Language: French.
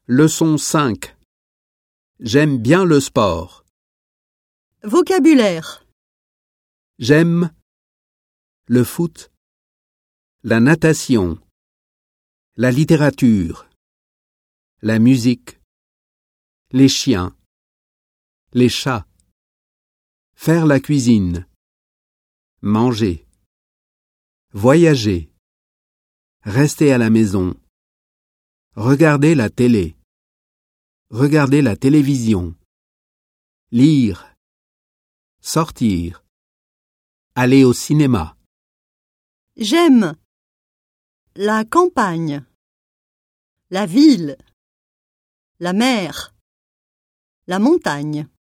Leçon 5. J'aime bien le sport. Vocabulaire. J'aime le foot, la natation, la littérature, la musique, les chiens, les chats, faire la cuisine, manger, voyager, rester à la maison, regarder la télé, regarder la télévision, lire, sortir, aller au cinéma. J'aime la campagne, la ville, la mer, la montagne.